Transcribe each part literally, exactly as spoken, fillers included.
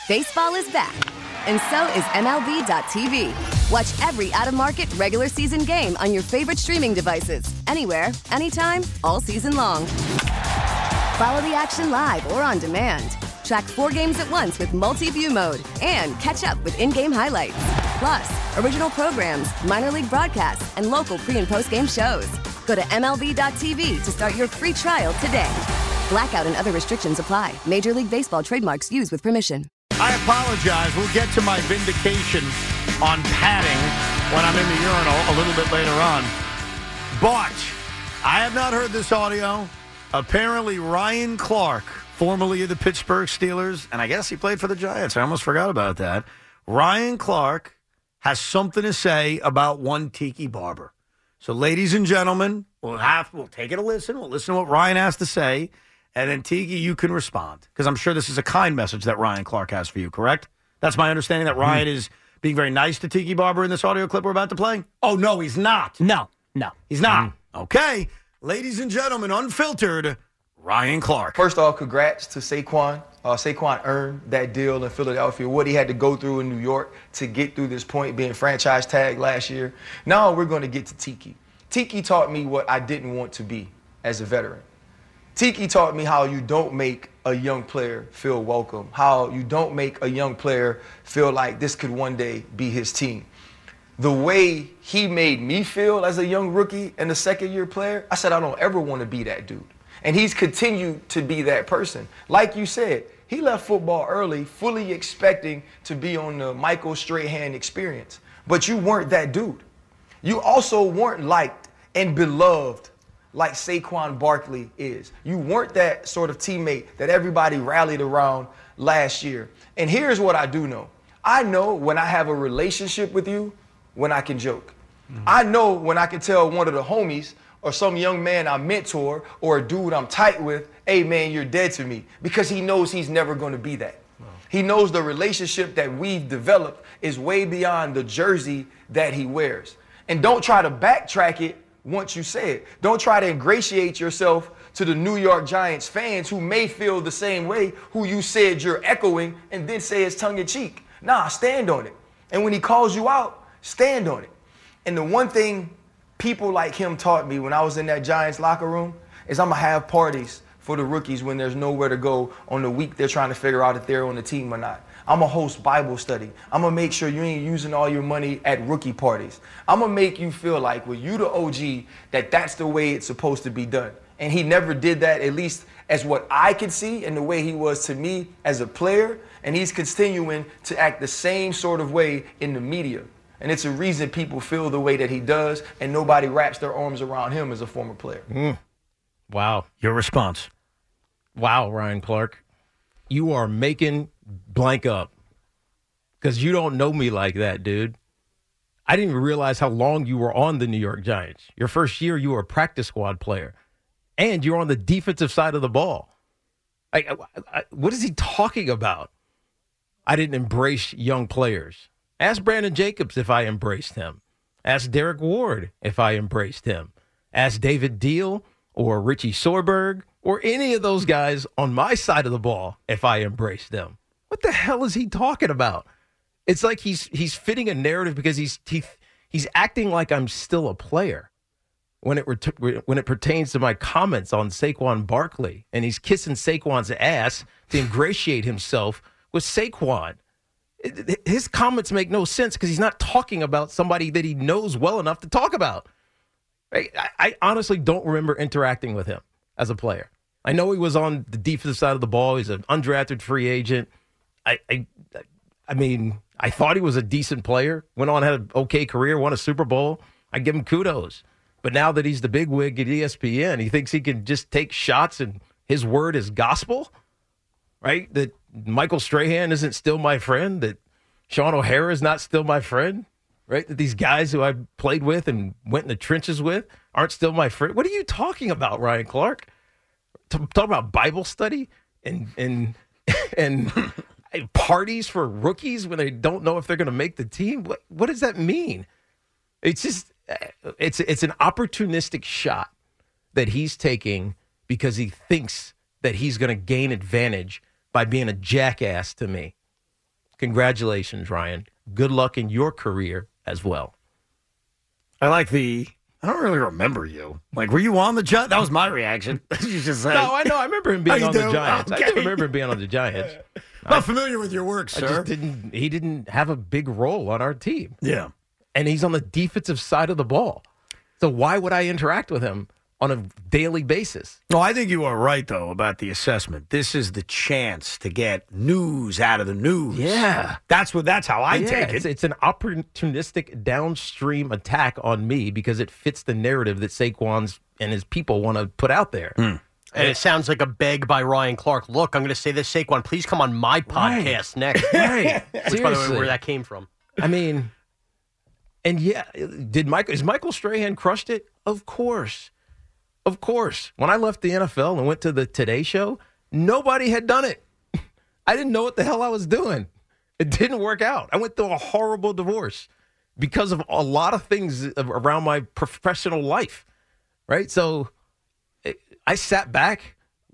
Baseball is back, and so is M L B dot T V. Watch every out-of-market regular season game on your favorite streaming devices, anywhere, anytime, all season long. Follow the action live or on demand. Track four games at once with multi-view mode and catch up with in-game highlights. Plus, original programs, minor league broadcasts, and local pre- and post-game shows. Go to M L B dot T V to start your free trial today. Blackout and other restrictions apply. Major League Baseball trademarks used with permission. I apologize. We'll get to my vindication on padding when I'm in the urinal a little bit later on. But I have not heard this audio. Apparently, Ryan Clark, formerly of the Pittsburgh Steelers, and I guess he played for the Giants. I almost forgot about that. Ryan Clark has something to say about one Tiki Barber. So, ladies and gentlemen, we'll have we'll take it a listen. We'll listen to what Ryan has to say. And then, Tiki, you can respond. Because I'm sure this is a kind message that Ryan Clark has for you, correct? That's my understanding, that Ryan is being very nice to Tiki Barber in this audio clip we're about to play? Oh, no, he's not. No, no. He's not. Mm. Okay. Ladies and gentlemen, unfiltered, Ryan Clark. First off, congrats to Saquon. Uh, Saquon earned that deal in Philadelphia, what he had to go through in New York to get through this point, being franchise tagged last year. Now we're going to get to Tiki. Tiki taught me what I didn't want to be as a veteran. Tiki taught me how you don't make a young player feel welcome, how you don't make a young player feel like this could one day be his team. The way he made me feel as a young rookie and a second-year player, I said I don't ever want to be that dude. And he's continued to be that person. Like you said, he left football early, fully expecting to be on the Michael Strahan experience. But you weren't that dude. You also weren't liked and beloved like Saquon Barkley is. You weren't that sort of teammate that everybody rallied around last year. And here's what I do know. I know when I have a relationship with you, when I can joke. Mm-hmm. I know when I can tell one of the homies or some young man I mentor or a dude I'm tight with, hey man, you're dead to me, because he knows he's never going to be that. Wow. He knows the relationship that we've developed is way beyond the jersey that he wears. And don't try to backtrack it once you say it. Don't try to ingratiate yourself to the New York Giants fans who may feel the same way, who you said you're echoing, and then say it's tongue-in-cheek. Nah, stand on it. And when he calls you out, stand on it. And the one thing people like him taught me when I was in that Giants locker room is I'm going to have parties for the rookies when there's nowhere to go on the week they're trying to figure out if they're on the team or not. I'm going to host Bible study. I'm going to make sure you ain't using all your money at rookie parties. I'm going to make you feel like, well, you the O G, that that's the way it's supposed to be done. And he never did that, at least as what I could see and the way he was to me as a player. And he's continuing to act the same sort of way in the media. And it's a reason people feel the way that he does, and nobody wraps their arms around him as a former player. Mm. Wow. Your response. Wow, Ryan Clark. You are making blank up because you don't know me like that, dude. I didn't even realize how long you were on the New York Giants. Your first year, you were a practice squad player, and you're on the defensive side of the ball. I, I, I, what is he talking about? I didn't embrace young players. Ask Brandon Jacobs if I embraced him. Ask Derek Ward if I embraced him. Ask David Deal or Richie Sorberg or any of those guys on my side of the ball if I embraced them. What the hell is he talking about? It's like he's he's fitting a narrative because he's he, he's acting like I'm still a player when it ret- when it pertains to my comments on Saquon Barkley, and he's kissing Saquon's ass to ingratiate himself with Saquon. His comments make no sense because he's not talking about somebody that he knows well enough to talk about. I, I honestly don't remember interacting with him as a player. I know he was on the defensive side of the ball. He's an undrafted free agent. I, I, I mean, I thought he was a decent player. Went on, had an okay career, won a Super Bowl. I give him kudos. But now that he's the big wig at E S P N, he thinks he can just take shots and his word is gospel, right? That Michael Strahan isn't still my friend, that Sean O'Hara is not still my friend, right? That these guys who I played with and went in the trenches with aren't still my friend. What are you talking about, Ryan Clark? Talking about Bible study and and and parties for rookies when they don't know if they're going to make the team? What what does that mean? It's just it's it's an opportunistic shot that he's taking because he thinks that he's going to gain advantage by being a jackass to me. Congratulations, Ryan. Good luck in your career as well. I like the, I don't really remember you. Like, were you on the Giants? That was my reaction. You just said, No, I know. I remember him being Oh, on you the do? Giants. Okay. I do remember him being on the Giants. I'm not familiar with your work, I sir. just didn't. He didn't have a big role on our team, Yeah. and he's on the defensive side of the ball. So why would I interact with him on a daily basis? No, I think you are right, though, about the assessment. This is the chance to get news out of the news. Yeah. That's what. That's how I Yeah, take it's, it. it's an opportunistic downstream attack on me because it fits the narrative that Saquon's and his people want to put out there. Mm. And it sounds like a beg by Ryan Clark. Look, I'm going to say this, Saquon, please come on my podcast next. Right. Which, by the way, where that came from. I mean, and yeah, did Michael is Michael Strahan crushed it? Of course. Of course. When I left the N F L and went to the Today Show, nobody had done it. I didn't know what the hell I was doing. It didn't work out. I went through a horrible divorce because of a lot of things around my professional life, right? So I sat back,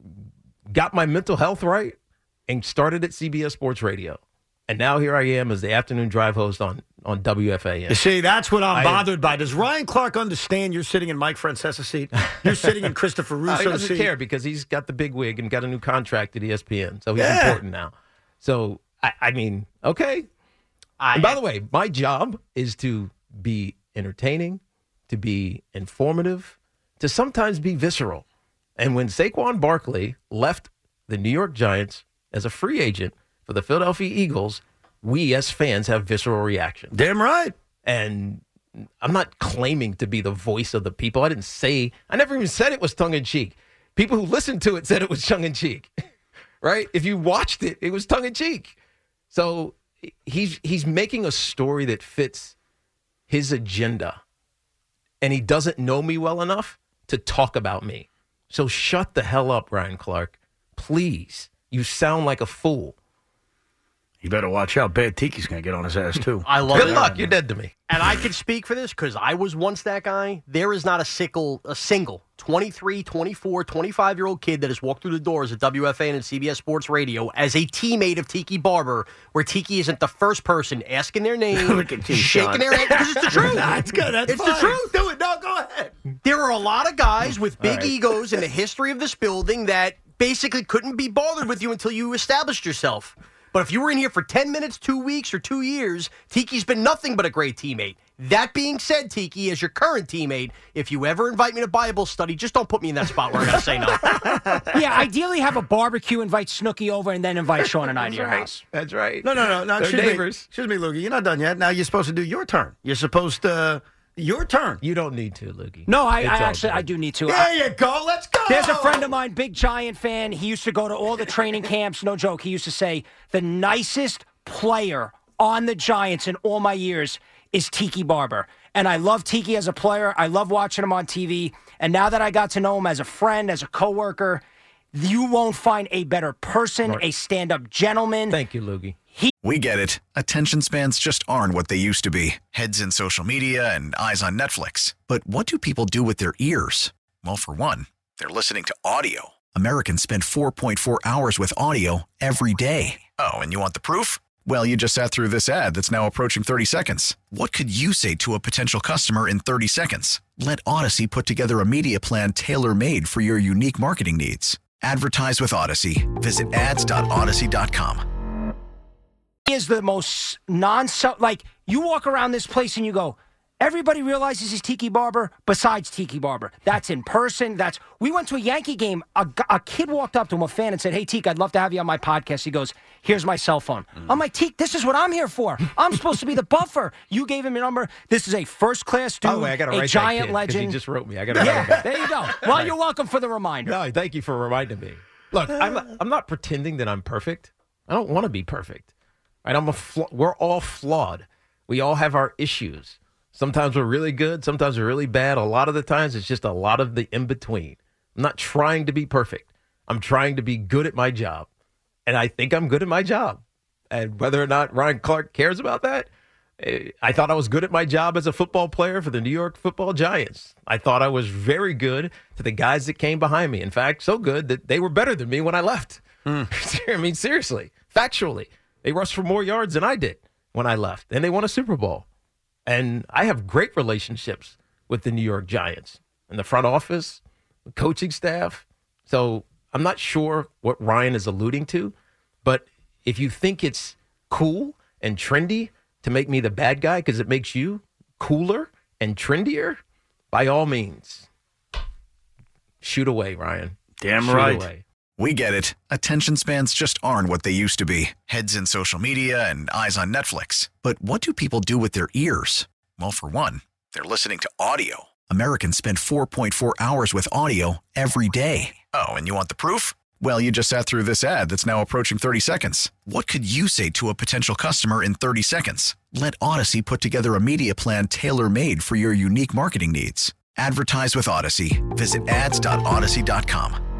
got my mental health right, and started at C B S Sports Radio. And now here I am as the afternoon drive host on, on W F A N. You see, that's what I'm I- bothered by. Does Ryan Clark understand you're sitting in Mike Francesa's seat? You're sitting in Christopher No, he Russo's doesn't seat? care because he's got the big wig and got a new contract at E S P N. So he's Yeah. important now. So, I, I mean, okay. I, And by the way, my job is to be entertaining, to be informative, to sometimes be visceral. And when Saquon Barkley left the New York Giants as a free agent for the Philadelphia Eagles, we as fans have visceral reaction. Damn right. And I'm not claiming to be the voice of the people. I didn't say, I never even said it was tongue-in-cheek. People who listened to it said it was tongue-in-cheek, right? If you watched it, it was tongue-in-cheek. So he's he's making a story that fits his agenda, and he doesn't know me well enough to talk about me. So shut the hell up, Ryan Clark. Please. You sound like a fool. You better watch out. Bad Tiki's going to get on his ass, too. I love Good it. luck. You're dead to me. And I can speak for this because I was once that guy. There is not a single, a single twenty-three, twenty-four, twenty-five-year-old kid that has walked through the doors at W F A N and C B S Sports Radio as a teammate of Tiki Barber, where Tiki isn't the first person asking their name, Look at you, shaking Sean. their hand, because it's the truth. That's good. That's It's fine. the truth. Do it. No, go ahead. There are a lot of guys with big right. egos in the history of this building that basically couldn't be bothered with you until you established yourself. But if you were in here for ten minutes, two weeks, or two years, Tiki's been nothing but a great teammate. That being said, Tiki, as your current teammate, if you ever invite me to Bible study, just don't put me in that spot where I got to say no. Yeah, ideally have a barbecue, invite Snooki over, and then invite Sean and I to your house. That's right. No, no, no. no They're excuse neighbors. Me. Excuse me, Loogie. You're not done yet. Now you're supposed to do your turn. You're supposed to, your turn. You don't need to, Lukey. No, I, It's I all actually, good. I do need to. There I- you go. Let's go. There's a friend of mine, big Giant fan. He used to go to all the training camps. No joke. He used to say, the nicest player on the Giants in all my years is Tiki Barber. And I love Tiki as a player. I love watching him on T V. And now that I got to know him as a friend, as a coworker, you won't find a better person, Right. a stand-up gentleman. Thank you, Lukey. We get it. Attention spans just aren't what they used to be. Heads in social media and eyes on Netflix. But what do people do with their ears? Well, for one, they're listening to audio. Americans spend four point four hours with audio every day. Oh, and you want the proof? Well, you just sat through this ad that's now approaching thirty seconds. What could you say to a potential customer in thirty seconds? Let Odyssey put together a media plan tailor-made for your unique marketing needs. Advertise with Odyssey. Visit ads dot odyssey dot com. He is the most non like you walk around this place and you go, everybody realizes he's Tiki Barber besides Tiki Barber. That's in person. That's we went to a Yankee game. A, g- a kid walked up to him, a fan, and said, "Hey, Tiki, I'd love to have you on my podcast." He goes, "Here's my cell phone." I'm like, "Tiki, this is what I'm here for. I'm supposed to be the buffer. You gave him your number. This is a first class dude, By the way, I got to a write giant that kid, 'cause legend." He just wrote me. I got to write him Yeah, back. there you go. Well, you're welcome for the reminder. No, thank you for reminding me. Look, I'm not, I'm not pretending that I'm perfect. I don't want to be perfect. Right? I'm a fla- we're all flawed. We all have our issues. Sometimes we're really good. Sometimes we're really bad. A lot of the times it's just a lot of the in-between. I'm not trying to be perfect. I'm trying to be good at my job. And I think I'm good at my job. And whether or not Ryan Clark cares about that, eh, I thought I was good at my job as a football player for the New York Football Giants. I thought I was very good to the guys that came behind me. In fact, so good that they were better than me when I left. I mean, seriously, factually. They rushed for more yards than I did when I left, and they won a Super Bowl. And I have great relationships with the New York Giants and the front office, the coaching staff. So I'm not sure what Ryan is alluding to, but if you think it's cool and trendy to make me the bad guy because it makes you cooler and trendier, by all means, shoot away, Ryan. Damn shoot right. Away. We get it. Attention spans just aren't what they used to be. Heads in social media and eyes on Netflix. But what do people do with their ears? Well, for one, they're listening to audio. Americans spend four point four hours with audio every day. Oh, and you want the proof? Well, you just sat through this ad that's now approaching thirty seconds. What could you say to a potential customer in thirty seconds? Let Odyssey put together a media plan tailor-made for your unique marketing needs. Advertise with Odyssey. Visit ads dot odyssey dot com.